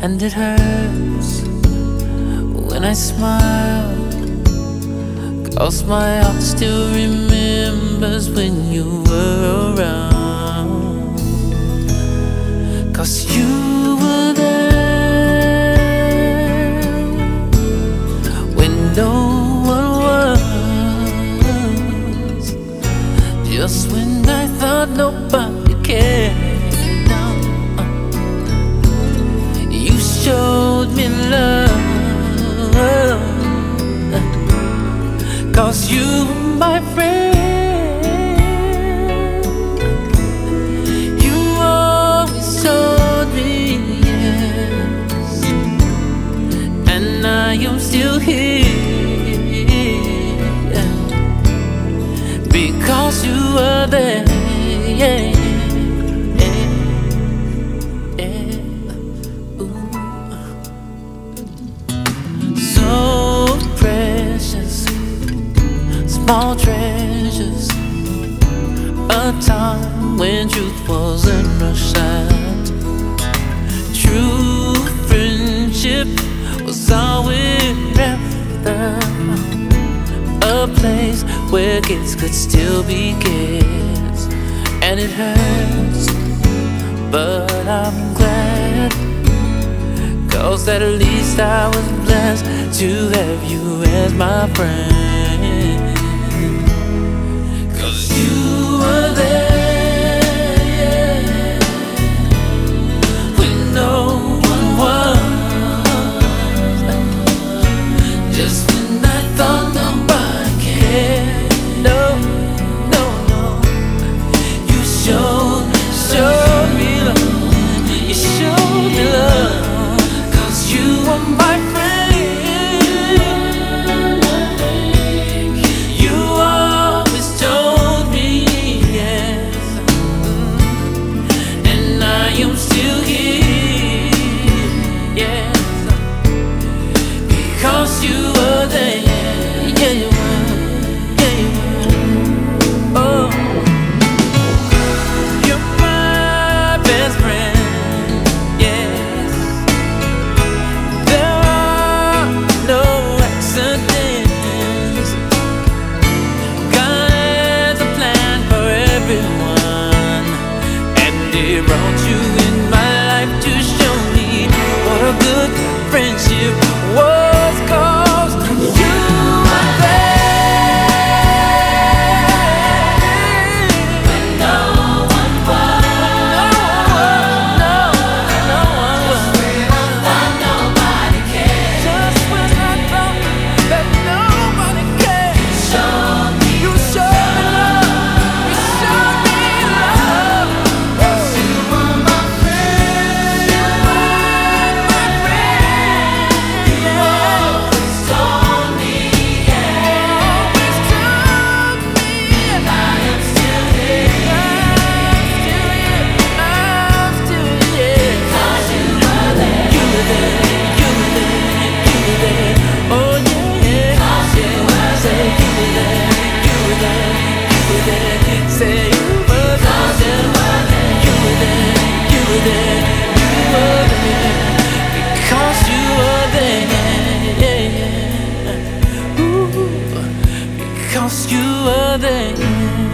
and it hurts when I smile, 'cause my heart still remembers when you were around. 'Cause you were there when no one was, just when I thought nobody cared. You showed me love, 'cause you were my friend. You always told me yes, and I am still here because you were there. Yeah. Small treasures, a time when truth wasn't a shine. True friendship was all we're after, a place where kids could still be kids. And it hurts, but I'm glad, 'cause at least I was blessed to have you as my friend. You were there when no one was, just when I thought nobody cared. No, no, no. You showed me love. You showed me love, 'cause you were my friend. I'm still here, yes, because you were there. Yeah, you were, yeah, you were. Oh, you're my best friend, yes. There are no accidents. God has a plan for everyone, and He brought you to show me what a good friendship was, 'cause you were there when no one was. No one was. Just when I thought nobody cared. Just when I thought that nobody cared. You showed me love. You showed me love. You were my friend. Because you were there.